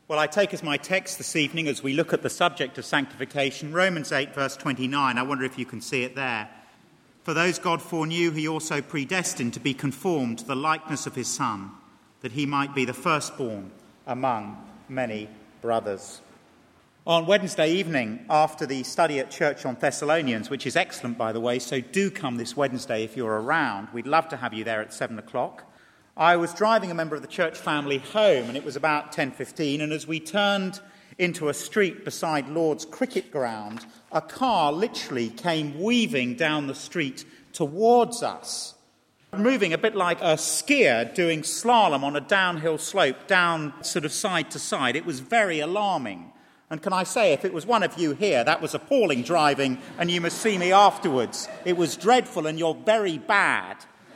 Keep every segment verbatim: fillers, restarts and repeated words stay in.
Well, I take as my text this evening as we look at the subject of sanctification, Romans eight, verse twenty-nine. I wonder if you can see it there. For those God foreknew, he also predestined to be conformed to the likeness of his Son, that he might be the firstborn among many brothers. On Wednesday evening, after the study at church on Thessalonians, which is excellent, by the way, so do come this Wednesday if you're around. We'd love to have you there at seven o'clock. I was driving a member of the church family home, and it was about ten fifteen, and as we turned into a street beside Lord's cricket ground, a car literally came weaving down the street towards us, moving a bit like a skier doing slalom on a downhill slope, down sort of side to side. It was very alarming. And can I say, if it was one of you here, that was appalling driving, and you must see me afterwards. It was dreadful, and you're very bad.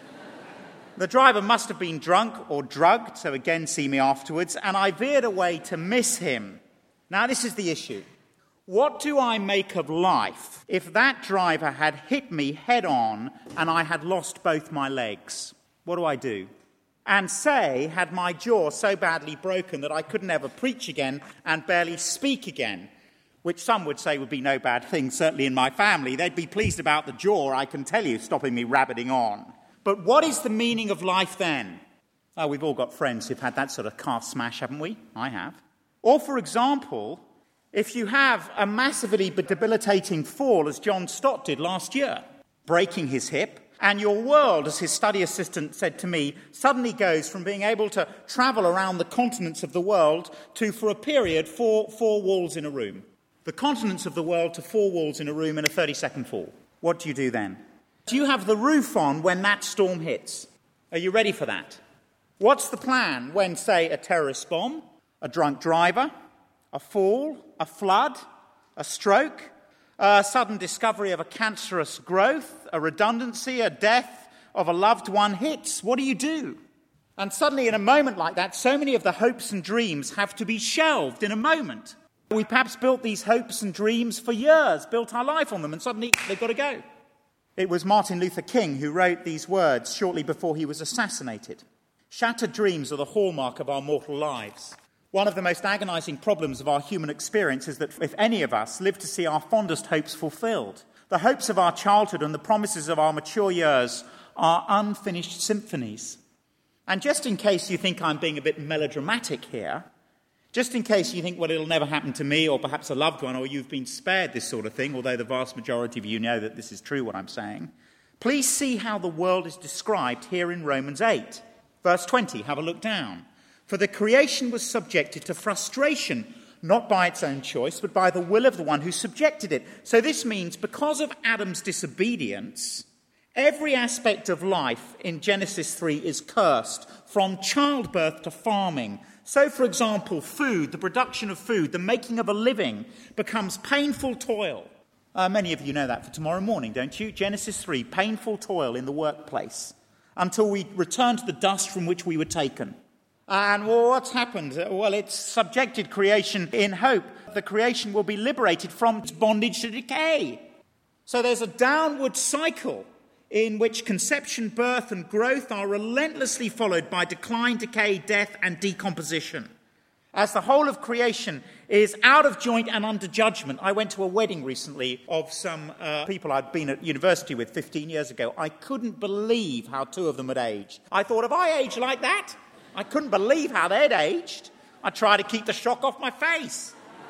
The driver must have been drunk or drugged, so again, see me afterwards, and I veered away to miss him. Now, this is the issue. What do I make of life if that driver had hit me head on and I had lost both my legs? What do I do? And say, had my jaw so badly broken that I couldn't ever preach again and barely speak again, which some would say would be no bad thing, certainly in my family. They'd be pleased about the jaw, I can tell you, stopping me rabbiting on. But what is the meaning of life then? Oh, we've all got friends who've had that sort of car smash, haven't we? I have. Or, for example, if you have a massively debilitating fall, as John Stott did last year, breaking his hip, and your world, as his study assistant said to me, suddenly goes from being able to travel around the continents of the world to, for a period, four, four walls in a room. The continents of the world to four walls in a room in a thirty-second fall. What do you do then? Do you have the roof on when that storm hits? Are you ready for that? What's the plan when, say, a terrorist bomb, a drunk driver, a fall, a flood, a stroke, a sudden discovery of a cancerous growth, a redundancy, a death of a loved one hits? What do you do? And suddenly, in a moment like that, so many of the hopes and dreams have to be shelved in a moment. We perhaps built these hopes and dreams for years, built our life on them, and suddenly they've got to go. It was Martin Luther King who wrote these words shortly before he was assassinated. Shattered dreams are the hallmark of our mortal lives. One of the most agonizing problems of our human experience is that if any of us live to see our fondest hopes fulfilled, the hopes of our childhood and the promises of our mature years are unfinished symphonies. And just in case you think I'm being a bit melodramatic here, just in case you think, well, it'll never happen to me, or perhaps a loved one, or you've been spared this sort of thing, although the vast majority of you know that this is true, what I'm saying, please see how the world is described here in Romans eight. Verse twenty, have a look down. For the creation was subjected to frustration, not by its own choice, but by the will of the one who subjected it. So this means because of Adam's disobedience, every aspect of life in Genesis three is cursed, from childbirth to farming. So, for example, food, the production of food, the making of a living, becomes painful toil. Uh, many of you know that for tomorrow morning, don't you? Genesis three, painful toil in the workplace, until we return to the dust from which we were taken. And well, what's happened? Well, it's subjected creation in hope. The creation will be liberated from its bondage to decay. So there's a downward cycle in which conception, birth, and growth are relentlessly followed by decline, decay, death, and decomposition. As the whole of creation is out of joint and under judgment. I went to a wedding recently of some uh, people I'd been at university with fifteen years ago. I couldn't believe how two of them had aged. I thought, have I aged like that? I couldn't believe how they'd aged. I tried to keep the shock off my face.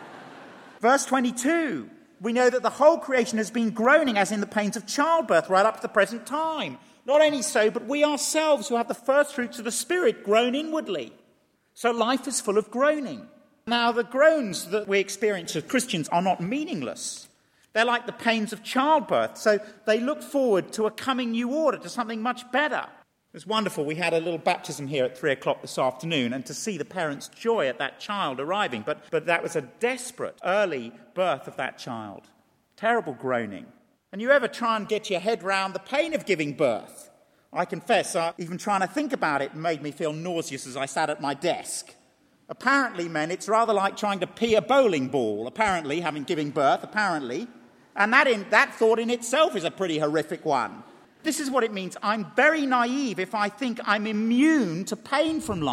Verse twenty-two. We know that the whole creation has been groaning as in the pains of childbirth right up to the present time. Not only so, but we ourselves who have the first fruits of the Spirit groan inwardly. So life is full of groaning. Now, the groans that we experience as Christians are not meaningless. They're like the pains of childbirth. So they look forward to a coming new order, to something much better. It was wonderful. We had a little baptism here at three o'clock this afternoon, and to see the parents' joy at that child arriving. But, but that was a desperate early birth of that child. Terrible groaning. And you ever try and get your head round the pain of giving birth? I confess, uh, even trying to think about it made me feel nauseous as I sat at my desk. Apparently, men, it's rather like trying to pee a bowling ball, apparently, having given birth, apparently. And that, in, that thought in itself is a pretty horrific one. This is what it means. I'm very naive if I think I'm immune to pain from life.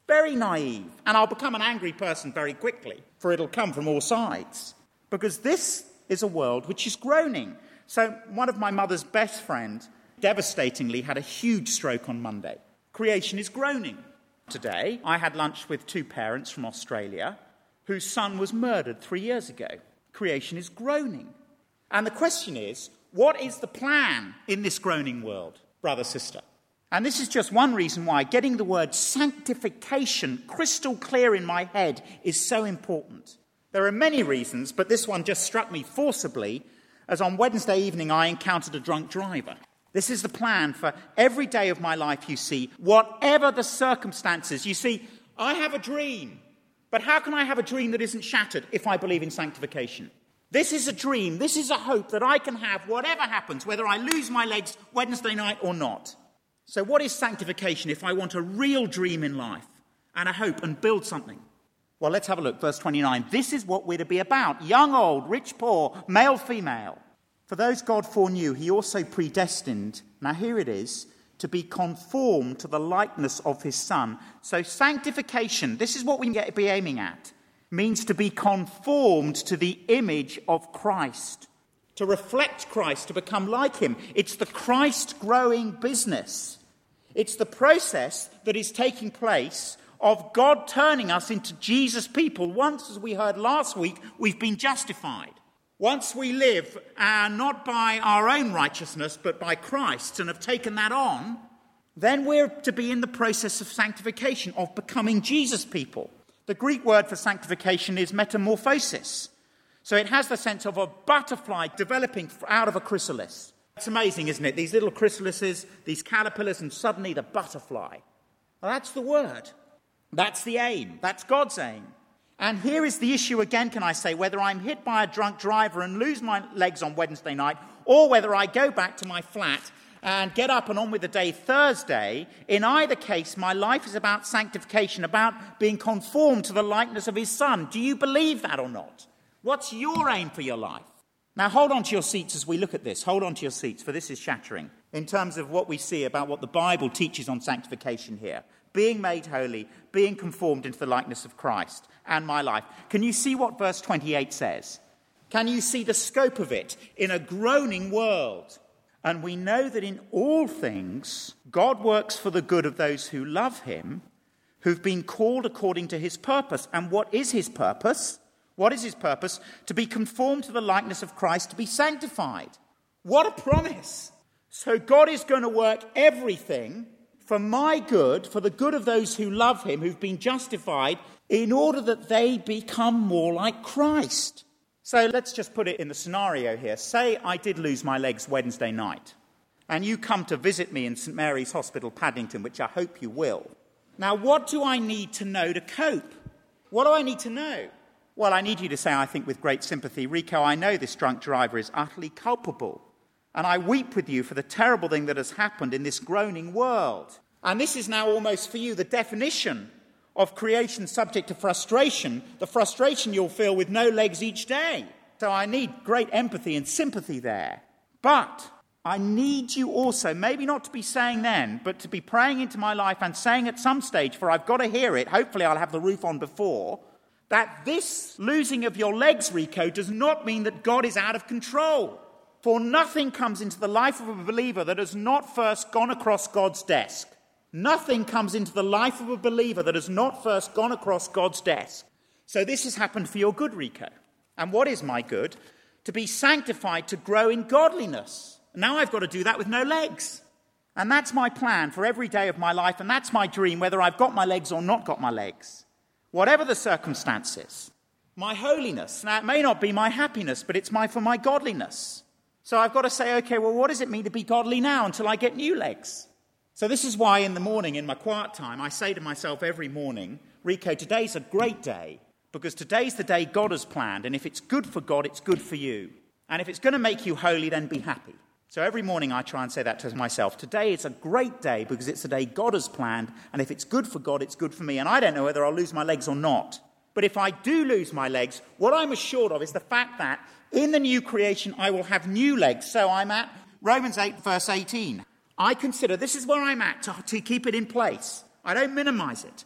Very naive. And I'll become an angry person very quickly, for it'll come from all sides. Because this is a world which is groaning. So one of my mother's best friends, devastatingly, had a huge stroke on Monday. Creation is groaning. Today, I had lunch with two parents from Australia whose son was murdered three years ago. Creation is groaning. And the question is, what is the plan in this groaning world, brother, sister? And this is just one reason why getting the word sanctification crystal clear in my head is so important. There are many reasons, but this one just struck me forcibly as on Wednesday evening I encountered a drunk driver. This is the plan for every day of my life, you see, whatever the circumstances. You see, I have a dream, but how can I have a dream that isn't shattered if I believe in sanctification? This is a dream, this is a hope that I can have whatever happens, whether I lose my legs Wednesday night or not. So what is sanctification if I want a real dream in life and a hope and build something? Well, let's have a look. Verse twenty-nine. This is what we're to be about. Young, old, rich, poor, male, female. For those God foreknew, he also predestined, now here it is, to be conformed to the likeness of his Son. So sanctification, this is what we get to be aiming at, means to be conformed to the image of Christ, to reflect Christ, to become like him. It's the Christ-growing business. It's the process that is taking place of God turning us into Jesus people. Once, as we heard last week, we've been justified. Once we live uh, not by our own righteousness, but by Christ, and have taken that on, then we're to be in the process of sanctification, of becoming Jesus people. The Greek word for sanctification is metamorphosis. So it has the sense of a butterfly developing out of a chrysalis. It's amazing, isn't it? These little chrysalises, these caterpillars, and suddenly the butterfly. Well, that's the word. That's the aim. That's God's aim. And here is the issue again, can I say, whether I'm hit by a drunk driver and lose my legs on Wednesday night, or whether I go back to my flat and get up and on with the day Thursday. In either case, my life is about sanctification, about being conformed to the likeness of his Son. Do you believe that or not? What's your aim for your life? Now, hold on to your seats as we look at this. Hold on to your seats, for this is shattering in terms of what we see about what the Bible teaches on sanctification here. Being made holy, being conformed into the likeness of Christ, and my life. Can you see what verse twenty-eight says? Can you see the scope of it in a groaning world? And we know that in all things, God works for the good of those who love him, who've been called according to his purpose. And what is his purpose? What is his purpose? To be conformed to the likeness of Christ, to be sanctified. What a promise! So God is going to work everything for my good, for the good of those who love him, who've been justified, in order that they become more like Christ. So let's just put it in the scenario here. Say I did lose my legs Wednesday night, and you come to visit me in St Mary's Hospital, Paddington, which I hope you will. Now, what do I need to know to cope? What do I need to know? Well, I need you to say, I think with great sympathy, Rico, I know this drunk driver is utterly culpable, and I weep with you for the terrible thing that has happened in this groaning world. And this is now almost for you the definition of creation subject to frustration, the frustration you'll feel with no legs each day. So I need great empathy and sympathy there. But I need you also, maybe not to be saying then, but to be praying into my life and saying at some stage, for I've got to hear it, hopefully I'll have the roof on before, that this losing of your legs, Rico, does not mean that God is out of control. For nothing comes into the life of a believer that has not first gone across God's desk. Nothing comes into the life of a believer that has not first gone across God's desk. So this has happened for your good, Rico. And what is my good? To be sanctified, to grow in godliness. Now I've got to do that with no legs. And that's my plan for every day of my life, and that's my dream, whether I've got my legs or not got my legs. Whatever the circumstances. My holiness. Now it may not be my happiness, but it's my for my godliness. So I've got to say, okay, well, what does it mean to be godly now until I get new legs? So this is why in the morning, in my quiet time, I say to myself every morning, Rico, today's a great day, because today's the day God has planned, and if it's good for God, it's good for you. And if it's going to make you holy, then be happy. So every morning I try and say that to myself. Today is a great day, because it's the day God has planned, and if it's good for God, it's good for me. And I don't know whether I'll lose my legs or not. But if I do lose my legs, what I'm assured of is the fact that in the new creation, I will have new legs. So I'm at Romans eight, verse eighteen. I consider, this is where I'm at to, to keep it in place. I don't minimize it.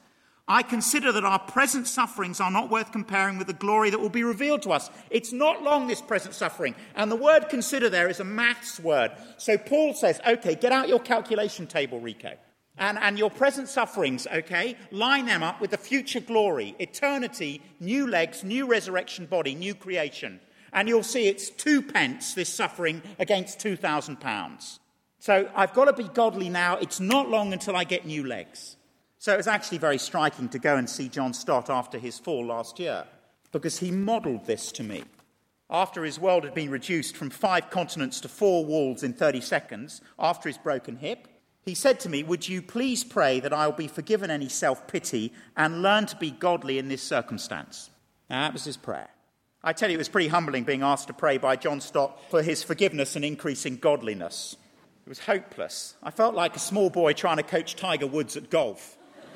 I consider that our present sufferings are not worth comparing with the glory that will be revealed to us. It's not long, this present suffering. And the word consider there is a maths word. So Paul says, okay, get out your calculation table, Rico. And, and your present sufferings, okay, line them up with the future glory, eternity, new legs, new resurrection body, new creation. And you'll see it's two pence, this suffering, against two thousand pounds. So I've got to be godly now. It's not long until I get new legs. So it was actually very striking to go and see John Stott after his fall last year, because he modelled this to me. After his world had been reduced from five continents to four walls in thirty seconds, after his broken hip, he said to me, would you please pray that I will be forgiven any self-pity and learn to be godly in this circumstance? Now, that was his prayer. I tell you, it was pretty humbling being asked to pray by John Stott for his forgiveness and increase in godliness. It was hopeless. I felt like a small boy trying to coach Tiger Woods at golf.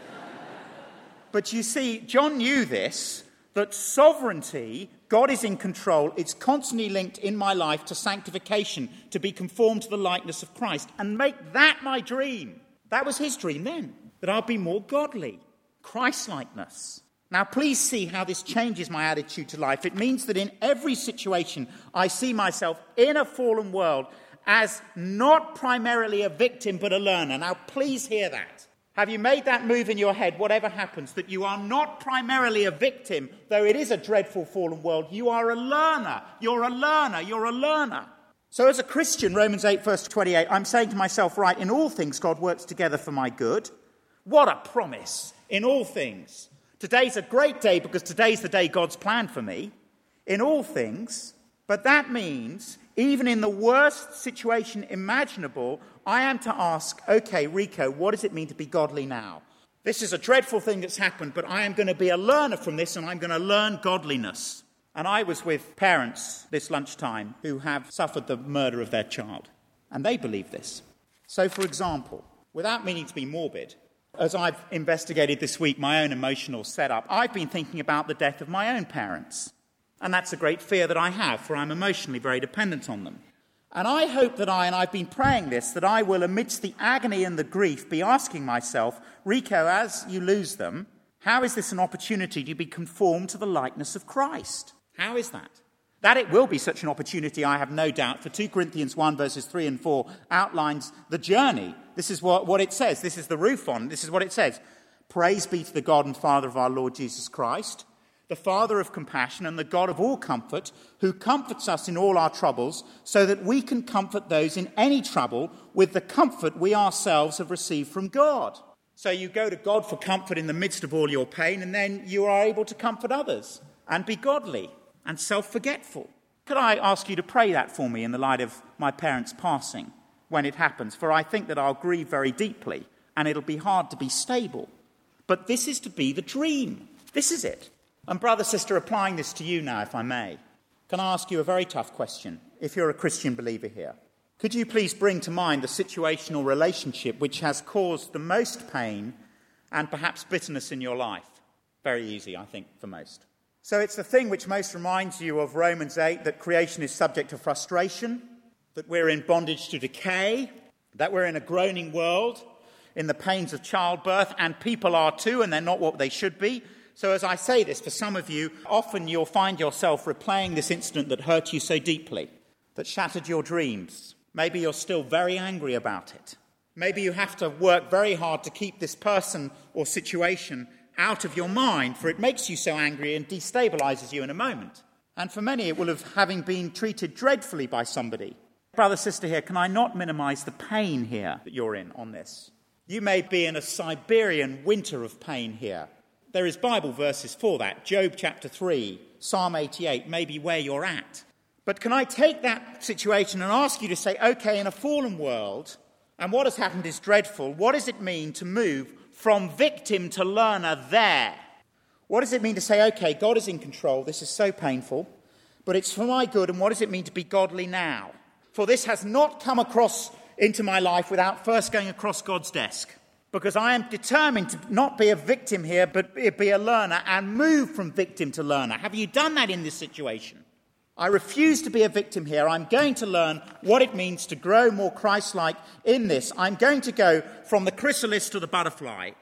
But you see, John knew this, that sovereignty, God is in control, it's constantly linked in my life to sanctification, to be conformed to the likeness of Christ, and make that my dream. That was his dream then, that I'll be more godly, Christ-likeness. Now, please see how this changes my attitude to life. It means that in every situation, I see myself in a fallen world as not primarily a victim, but a learner. Now, please hear that. Have you made that move in your head, whatever happens, that you are not primarily a victim, though it is a dreadful fallen world? You are a learner. You're a learner. You're a learner. So as a Christian, Romans eight, verse twenty-eight, I'm saying to myself, right, in all things God works together for my good. What a promise. In all things. Today's a great day because today's the day God's planned for me. In all things. But that means, even in the worst situation imaginable, I am to ask, okay, Rico, what does it mean to be godly now? This is a dreadful thing that's happened, but I am going to be a learner from this, and I'm going to learn godliness. And I was with parents this lunchtime who have suffered the murder of their child, and they believe this. So, for example, without meaning to be morbid, as I've investigated this week my own emotional setup, I've been thinking about the death of my own parents. And that's a great fear that I have, for I'm emotionally very dependent on them. And I hope that I, and I've been praying this, that I will, amidst the agony and the grief, be asking myself, Rico, as you lose them, how is this an opportunity to be conformed to the likeness of Christ? How is that? That it will be such an opportunity, I have no doubt, for two Corinthians one, verses three and four outlines the journey. This is what, what it says. This is the roof on. This is what it says. Praise be to the God and Father of our Lord Jesus Christ, the Father of compassion and the God of all comfort, who comforts us in all our troubles, so that we can comfort those in any trouble with the comfort we ourselves have received from God. So you go to God for comfort in the midst of all your pain, and then you are able to comfort others and be godly and self-forgetful. Could I ask you to pray that for me in the light of my parents' passing when it happens? For I think that I'll grieve very deeply, and it'll be hard to be stable. But this is to be the dream. This is it. And brother, sister, applying this to you now, if I may, can I ask you a very tough question, if you're a Christian believer here? Could you please bring to mind the situational relationship which has caused the most pain and perhaps bitterness in your life? Very easy, I think, for most. So it's the thing which most reminds you of Romans eight, that creation is subject to frustration, that we're in bondage to decay, that we're in a groaning world, in the pains of childbirth, and people are too, and they're not what they should be. So as I say this, for some of you, often you'll find yourself replaying this incident that hurt you so deeply, that shattered your dreams. Maybe you're still very angry about it. Maybe you have to work very hard to keep this person or situation out of your mind, for it makes you so angry and destabilizes you in a moment. And for many, it will have having been treated dreadfully by somebody. Brother, sister here, can I not minimize the pain here that you're in on this? You may be in a Siberian winter of pain here. There is Bible verses for that. Job chapter three, Psalm eighty-eight, maybe where you're at. But can I take that situation and ask you to say, okay, in a fallen world, and what has happened is dreadful, what does it mean to move from victim to learner there? What does it mean to say, okay, God is in control, this is so painful, but it's for my good, and what does it mean to be godly now? For this has not come across into my life without first going across God's desk. Because I am determined to not be a victim here, but be a learner and move from victim to learner. Have you done that in this situation? I refuse to be a victim here. I'm going to learn what it means to grow more Christ-like in this. I'm going to go from the chrysalis to the butterfly,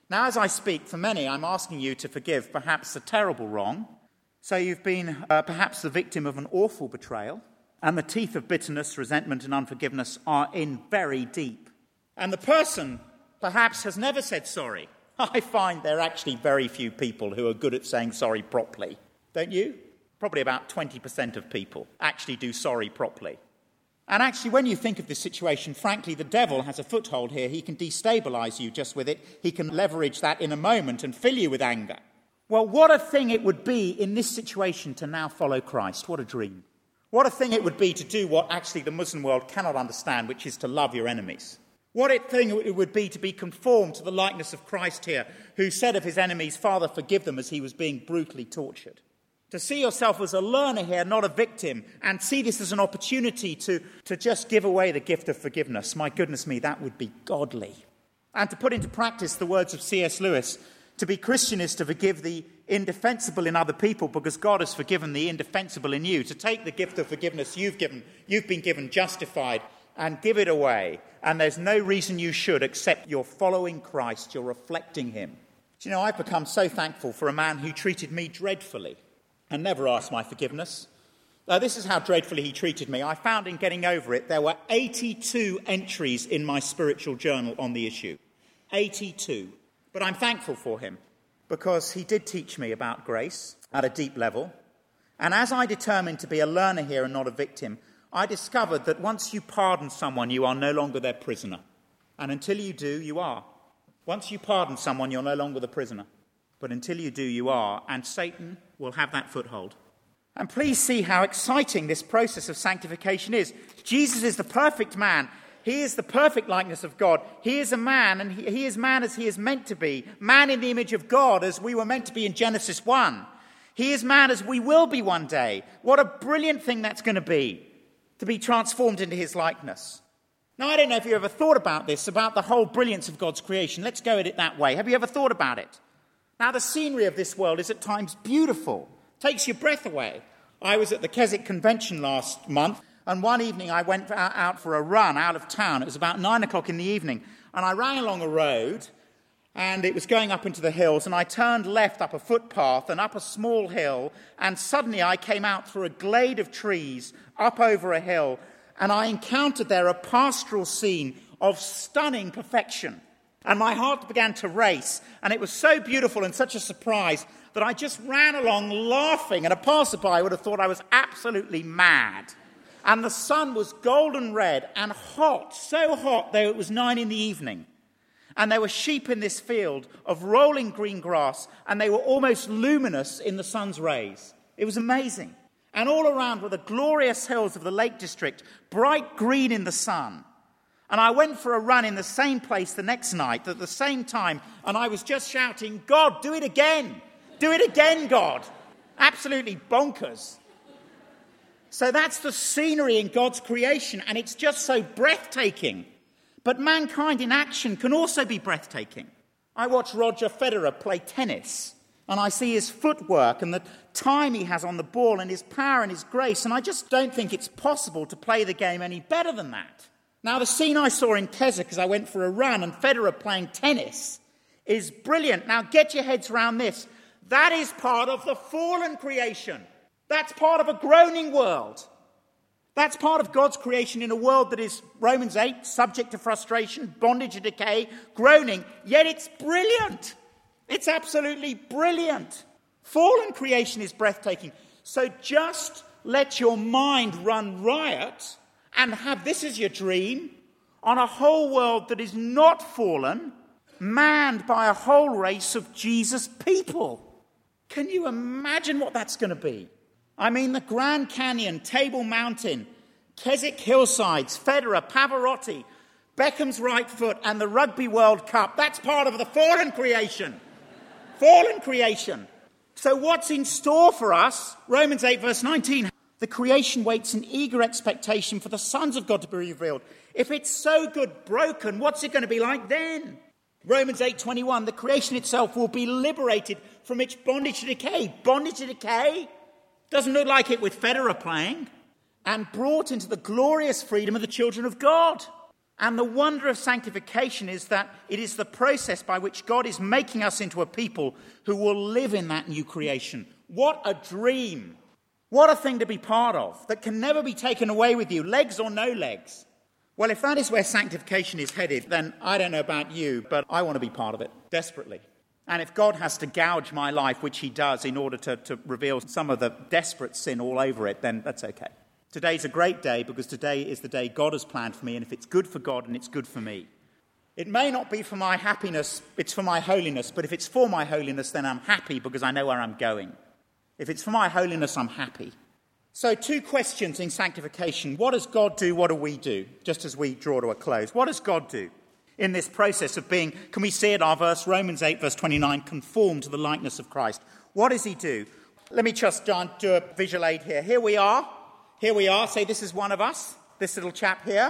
Now, as I speak, for many, I'm asking you to forgive perhaps a terrible wrong. So you've been uh, perhaps the victim of an awful betrayal, and the teeth of bitterness, resentment, and unforgiveness are in very deep. And the person perhaps has never said sorry. I find there are actually very few people who are good at saying sorry properly. Don't you? Probably about twenty percent of people actually do sorry properly. And actually, when you think of this situation, frankly, the devil has a foothold here. He can destabilize you just with it. He can leverage that in a moment and fill you with anger. Well, what a thing it would be in this situation to now follow Christ. What a dream. What a thing it would be to do what actually the Muslim world cannot understand, which is to love your enemies. What a thing it would be to be conformed to the likeness of Christ here, who said of his enemies, Father, forgive them, as he was being brutally tortured. To see yourself as a learner here, not a victim, and see this as an opportunity to, to just give away the gift of forgiveness. My goodness me, that would be godly. And to put into practice the words of C S Lewis, to be Christian is to forgive the indefensible in other people because God has forgiven the indefensible in you. To take the gift of forgiveness you've given, you've been given justified, and give it away. And there's no reason you should, except you're following Christ, you're reflecting him. Do you know, I've become so thankful for a man who treated me dreadfully and never asked my forgiveness. Uh, this is how dreadfully he treated me. I found in getting over it, there were eighty-two entries in my spiritual journal on the issue. eighty-two. But I'm thankful for him because he did teach me about grace at a deep level. And as I determined to be a learner here and not a victim, I discovered that once you pardon someone, you are no longer their prisoner. And until you do, you are. Once you pardon someone, you're no longer the prisoner. But until you do, you are. And Satan will have that foothold. And please see how exciting this process of sanctification is. Jesus is the perfect man. He is the perfect likeness of God. He is a man, and he, he is man as he is meant to be. Man in the image of God, as we were meant to be in Genesis one. He is man as we will be one day. What a brilliant thing that's going to be, to be transformed into his likeness. Now, I don't know if you ever thought about this, about the whole brilliance of God's creation. Let's go at it that way. Have you ever thought about it? Now, the scenery of this world is at times beautiful. Takes your breath away. I was at the Keswick Convention last month, and one evening I went out for a run out of town. It was about nine o'clock in the evening, and I ran along a road, and it was going up into the hills, and I turned left up a footpath and up a small hill, and suddenly I came out through a glade of trees up over a hill, and I encountered there a pastoral scene of stunning perfection. And my heart began to race, and it was so beautiful and such a surprise that I just ran along laughing, and a passerby would have thought I was absolutely mad. And the sun was golden red and hot, so hot though it was nine in the evening. And there were sheep in this field of rolling green grass, and they were almost luminous in the sun's rays. It was amazing. And all around were the glorious hills of the Lake District, bright green in the sun. And I went for a run in the same place the next night at the same time, and I was just shouting, God, do it again! Do it again, God! Absolutely bonkers. So that's the scenery in God's creation, and it's just so breathtaking. But mankind in action can also be breathtaking. I watch Roger Federer play tennis, and I see his footwork and the time he has on the ball and his power and his grace, and I just don't think it's possible to play the game any better than that. Now, the scene I saw in Keswick as I went for a run and Federer playing tennis is brilliant. Now, get your heads around this. That is part of the fallen creation. That's part of a groaning world. That's part of God's creation in a world that is, Romans eight, subject to frustration, bondage and decay, groaning, yet it's brilliant. It's absolutely brilliant. Fallen creation is breathtaking. So just let your mind run riot and have this as your dream on a whole world that is not fallen, manned by a whole race of Jesus people. Can you imagine what that's going to be? I mean, the Grand Canyon, Table Mountain, Keswick hillsides, Federer, Pavarotti, Beckham's right foot, and the Rugby World Cup. That's part of the fallen creation. Fallen creation. So what's in store for us? Romans eight, verse nineteen. The creation waits in eager expectation for the sons of God to be revealed. If it's so good broken, what's it going to be like then? Romans eight twenty-one, the creation itself will be liberated from its bondage to decay. Bondage to decay? Doesn't look like it with Federer playing. And brought into the glorious freedom of the children of God. And the wonder of sanctification is that it is the process by which God is making us into a people who will live in that new creation. What a dream. What a thing to be part of that can never be taken away with you, legs or no legs. Well, if that is where sanctification is headed, then I don't know about you, but I want to be part of it desperately. And if God has to gouge my life, which he does, in order to, to reveal some of the desperate sin all over it, then that's okay. Today's a great day because today is the day God has planned for me, and if it's good for God, and it's good for me. It may not be for my happiness, it's for my holiness, but if it's for my holiness, then I'm happy because I know where I'm going. If it's for my holiness, I'm happy. So two questions in sanctification. What does God do? What do we do? Just as we draw to a close. What does God do in this process of being, can we see it, our verse, Romans eight, verse twenty-nine, conformed to the likeness of Christ? What does he do? Let me just do a visual aid here. Here we are. Here we are. Say this is one of us, this little chap here.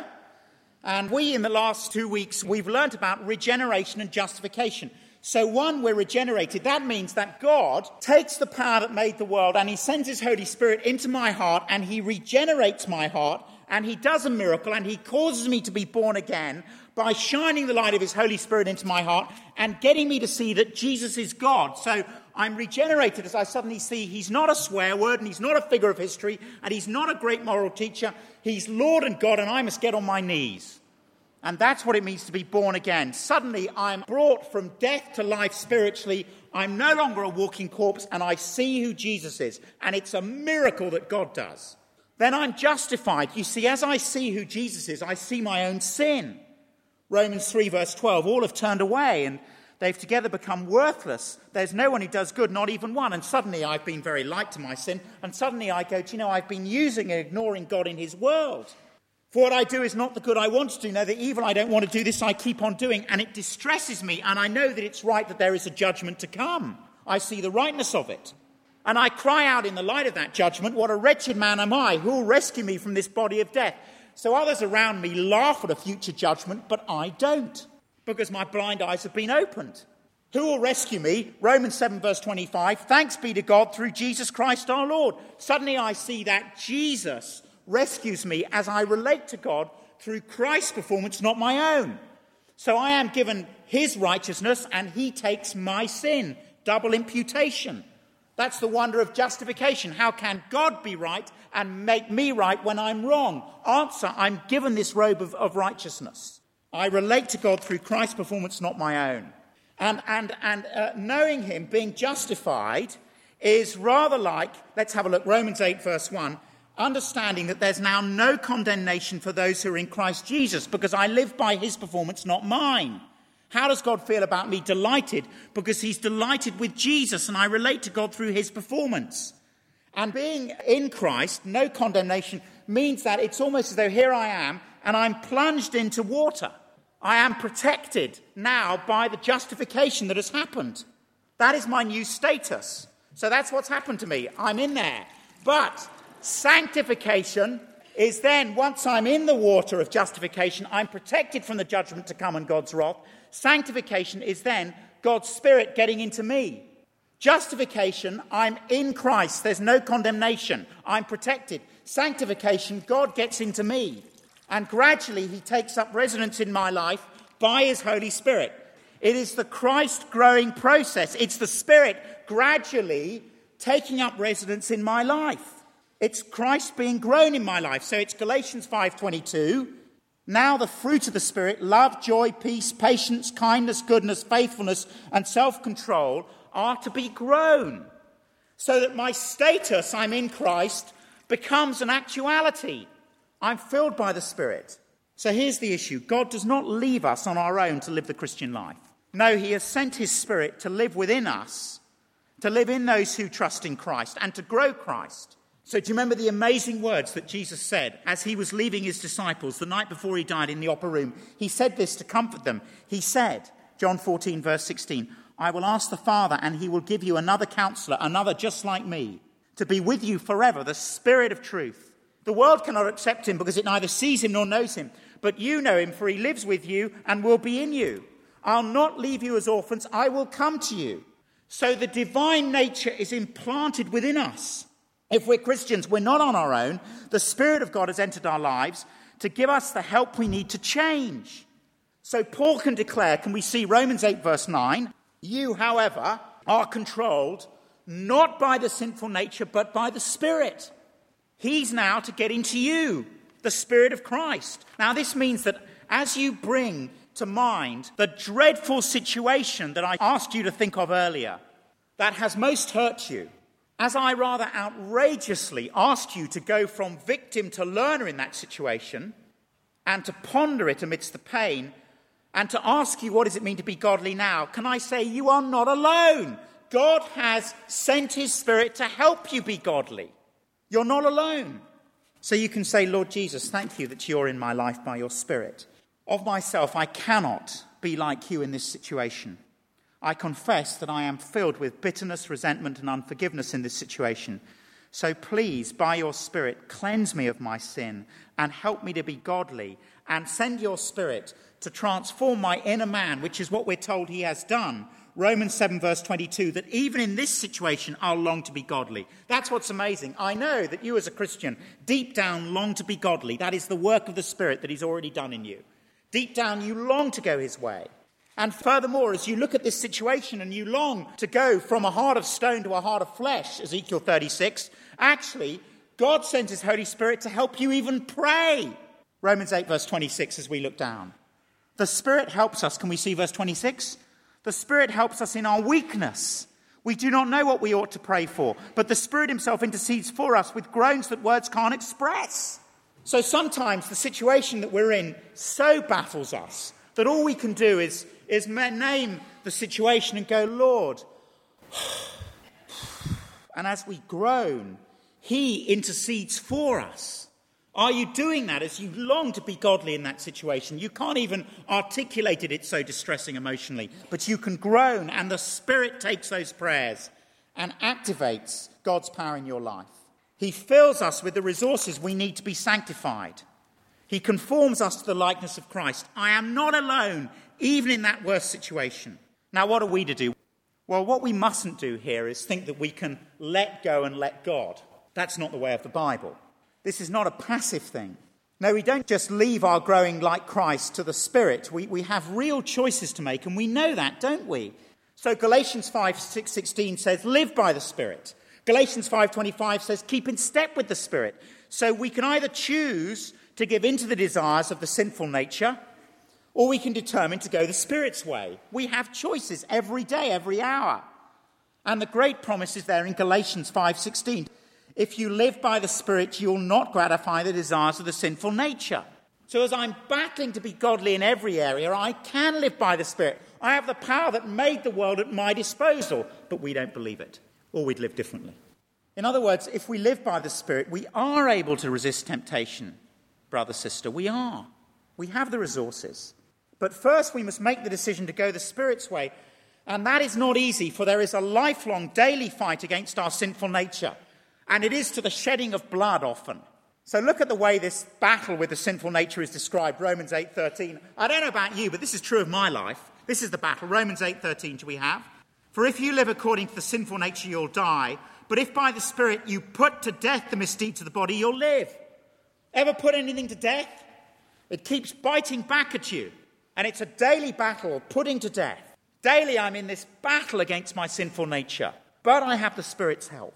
And we, in the last two weeks, we've learnt about regeneration and justification. So one, we're regenerated. That means that God takes the power that made the world and he sends his Holy Spirit into my heart and he regenerates my heart and he does a miracle and he causes me to be born again by shining the light of his Holy Spirit into my heart and getting me to see that Jesus is God. So I'm regenerated as I suddenly see he's not a swear word and he's not a figure of history and he's not a great moral teacher. He's Lord and God, and I must get on my knees. And that's what it means to be born again. Suddenly I'm brought from death to life spiritually. I'm no longer a walking corpse and I see who Jesus is. And it's a miracle that God does. Then I'm justified. You see, as I see who Jesus is, I see my own sin. Romans three verse twelve, all have turned away and they've together become worthless. There's no one who does good, not even one. And suddenly I've been very light to my sin. And suddenly I go, do you know, I've been using and ignoring God in his world. For what I do is not the good I want to do. No, the evil I don't want to do, this I keep on doing. And it distresses me. And I know that it's right that there is a judgment to come. I see the rightness of it. And I cry out in the light of that judgment, what a wretched man am I? Who will rescue me from this body of death? So others around me laugh at a future judgment, but I don't, because my blind eyes have been opened. Who will rescue me? Romans seven verse twenty-five, thanks be to God through Jesus Christ our Lord. Suddenly I see that Jesus rescues me as I relate to God through Christ's performance, not my own. So I am given his righteousness and he takes my sin. Double imputation. That's the wonder of justification. How can God be right and make me right when I'm wrong? Answer, I'm given this robe of, of righteousness. I relate to God through Christ's performance, not my own. And, and, and uh, knowing him, being justified, is rather like, let's have a look, Romans eight verse one, understanding that there's now no condemnation for those who are in Christ Jesus, because I live by his performance, not mine. How does God feel about me? Delighted, because he's delighted with Jesus, and I relate to God through his performance. And being in Christ, no condemnation, means that it's almost as though here I am, and I'm plunged into water. I am protected now by the justification that has happened. That is my new status. So that's what's happened to me. I'm in there. But sanctification is then, once I'm in the water of justification, I'm protected from the judgment to come and God's wrath. Sanctification is then God's Spirit getting into me. Justification, I'm in Christ. There's no condemnation. I'm protected. Sanctification, God gets into me. And gradually he takes up residence in my life by his Holy Spirit. It is the Christ growing process. It's the Spirit gradually taking up residence in my life. It's Christ being grown in my life. So it's Galatians five twenty-two. Now the fruit of the Spirit, love, joy, peace, patience, kindness, goodness, faithfulness, and self-control are to be grown. So that my status, I'm in Christ, becomes an actuality. I'm filled by the Spirit. So here's the issue. God does not leave us on our own to live the Christian life. No, he has sent his Spirit to live within us, to live in those who trust in Christ, and to grow Christ. So do you remember the amazing words that Jesus said as he was leaving his disciples the night before he died in the upper room? He said this to comfort them. He said, John fourteen, verse sixteen, I will ask the Father, and he will give you another counselor, another just like me, to be with you forever, the Spirit of truth. The world cannot accept him because it neither sees him nor knows him. But you know him, for he lives with you and will be in you. I'll not leave you as orphans. I will come to you. So the divine nature is implanted within us. If we're Christians, we're not on our own. The Spirit of God has entered our lives to give us the help we need to change. So Paul can declare, can we see Romans eight verse nine, you, however, are controlled not by the sinful nature, but by the Spirit. He's now to get into you, the Spirit of Christ. Now this means that as you bring to mind the dreadful situation that I asked you to think of earlier, that has most hurt you, as I rather outrageously asked you to go from victim to learner in that situation, and to ponder it amidst the pain, and to ask you what does it mean to be godly now, can I say you are not alone. God has sent his Spirit to help you be godly. You're not alone. So you can say, Lord Jesus, thank you that you're in my life by your Spirit. Of myself, I cannot be like you in this situation. I confess that I am filled with bitterness, resentment, and unforgiveness in this situation. So please, by your Spirit, cleanse me of my sin and help me to be godly, and send your Spirit to transform my inner man, which is what we're told he has done. Romans seven verse twenty-two, that even in this situation, I'll long to be godly. That's what's amazing. I know that you as a Christian, deep down, long to be godly. That is the work of the Spirit that he's already done in you. Deep down, you long to go his way. And furthermore, as you look at this situation and you long to go from a heart of stone to a heart of flesh, Ezekiel thirty-six, actually, God sent his Holy Spirit to help you even pray. Romans eight verse twenty-six, as we look down. The Spirit helps us. Can we see verse twenty-six? The Spirit helps us in our weakness. We do not know what we ought to pray for, but the Spirit himself intercedes for us with groans that words can't express. So sometimes the situation that we're in so baffles us that all we can do is, is name the situation and go, Lord. And as we groan, he intercedes for us. Are you doing that as you long to be godly in that situation? You can't even articulate it, it's so distressing emotionally. But you can groan, and the Spirit takes those prayers and activates God's power in your life. He fills us with the resources we need to be sanctified. He conforms us to the likeness of Christ. I am not alone, even in that worst situation. Now, what are we to do? Well, what we mustn't do here is think that we can let go and let God. That's not the way of the Bible. This is not a passive thing. No, we don't just leave our growing like Christ to the Spirit. We, we have real choices to make, and we know that, don't we? So Galatians five sixteen says, live by the Spirit. Galatians five twenty-five says, keep in step with the Spirit. So we can either choose to give in to the desires of the sinful nature, or we can determine to go the Spirit's way. We have choices every day, every hour. And the great promise is there in Galatians five sixteen. If you live by the Spirit, you'll not gratify the desires of the sinful nature. So as I'm battling to be godly in every area, I can live by the Spirit. I have the power that made the world at my disposal, but we don't believe it, or we'd live differently. In other words, if we live by the Spirit, we are able to resist temptation, brother, sister. We are. We have the resources. But first we must make the decision to go the Spirit's way, and that is not easy, for there is a lifelong, daily fight against our sinful nature. And it is to the shedding of blood often. So look at the way this battle with the sinful nature is described. Romans eight thirteen. I don't know about you, but this is true of my life. This is the battle. Romans eight thirteen, do we have? For if you live according to the sinful nature, you'll die. But if by the Spirit you put to death the misdeeds of the body, you'll live. Ever put anything to death? It keeps biting back at you. And it's a daily battle, putting to death. Daily I'm in this battle against my sinful nature. But I have the Spirit's help.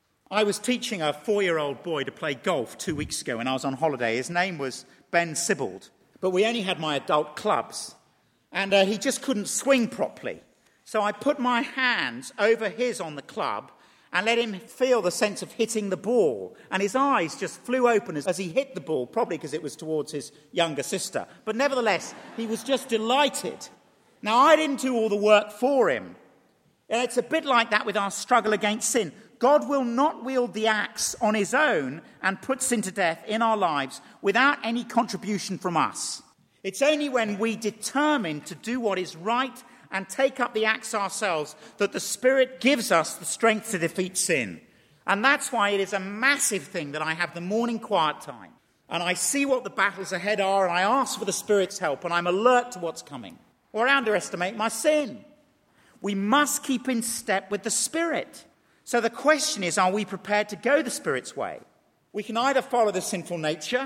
I was teaching a four-year-old boy to play golf two weeks ago when I was on holiday. His name was Ben Sibbald, but we only had my adult clubs, and uh, he just couldn't swing properly. So I put my hands over his on the club and let him feel the sense of hitting the ball, and his eyes just flew open as, as he hit the ball, probably because it was towards his younger sister. But nevertheless, he was just delighted. Now, I didn't do all the work for him. And it's a bit like that with our struggle against sin. God will not wield the axe on his own and put sin to death in our lives without any contribution from us. It's only when we determine to do what is right and take up the axe ourselves that the Spirit gives us the strength to defeat sin. And that's why it is a massive thing that I have the morning quiet time. And I see what the battles ahead are, and I ask for the Spirit's help, and I'm alert to what's coming. Or I underestimate my sin. We must keep in step with the Spirit. So the question is, are we prepared to go the Spirit's way? We can either follow the sinful nature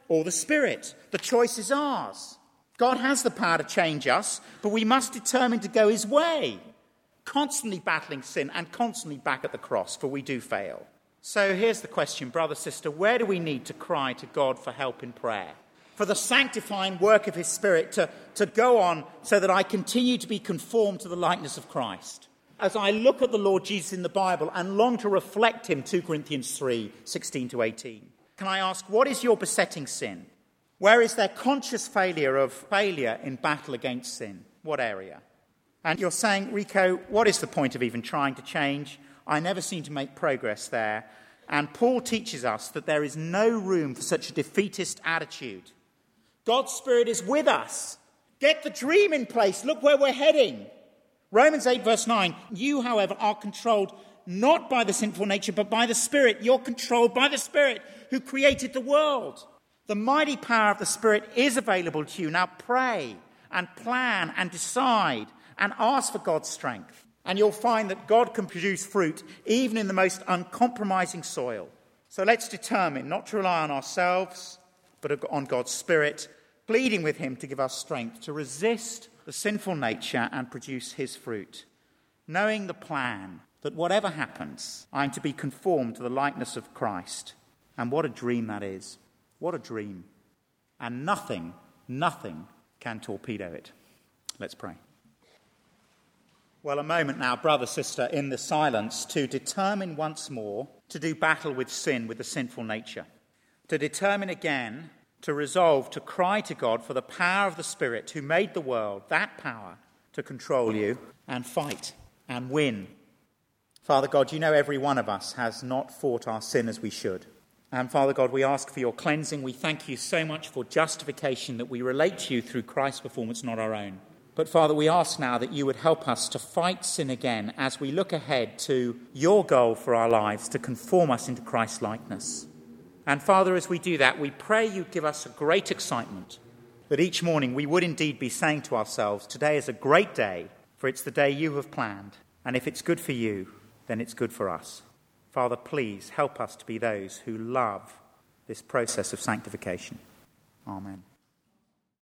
or the Spirit. The choice is ours. God has the power to change us, but we must determine to go his way, constantly battling sin and constantly back at the cross, for we do fail. So here's the question, brother, sister, where do we need to cry to God for help in prayer? For the sanctifying work of his Spirit to, to go on so that I continue to be conformed to the likeness of Christ. As I look at the Lord Jesus in the Bible and long to reflect him, Second Corinthians three, sixteen to eighteen, can I ask, what is your besetting sin? Where is there conscious failure of failure in battle against sin? What area? And you're saying, Rico, what is the point of even trying to change? I never seem to make progress there. And Paul teaches us that there is no room for such a defeatist attitude. God's Spirit is with us. Get the dream in place. Look where we're heading. Romans eight verse nine, you, however, are controlled not by the sinful nature, but by the Spirit. You're controlled by the Spirit who created the world. The mighty power of the Spirit is available to you. Now pray and plan and decide and ask for God's strength. And you'll find that God can produce fruit even in the most uncompromising soil. So let's determine not to rely on ourselves, but on God's Spirit, pleading with him to give us strength to resist the sinful nature and produce his fruit, knowing the plan that whatever happens, I'm to be conformed to the likeness of Christ. And what a dream that is. What a dream. And nothing, nothing can torpedo it. Let's pray. Well, a moment now, brother, sister, in the silence to determine once more to do battle with sin, with the sinful nature. To determine again, to resolve to cry to God for the power of the Spirit who made the world, that power to control you and fight and win. Father God, you know every one of us has not fought our sin as we should. And Father God, we ask for your cleansing. We thank you so much for justification that we relate to you through Christ's performance, not our own. But Father, we ask now that you would help us to fight sin again as we look ahead to your goal for our lives, to conform us into Christ's likeness. And Father, as we do that, we pray you give us a great excitement, that each morning we would indeed be saying to ourselves, today is a great day, for it's the day you have planned. And if it's good for you, then it's good for us. Father, please help us to be those who love this process of sanctification. Amen.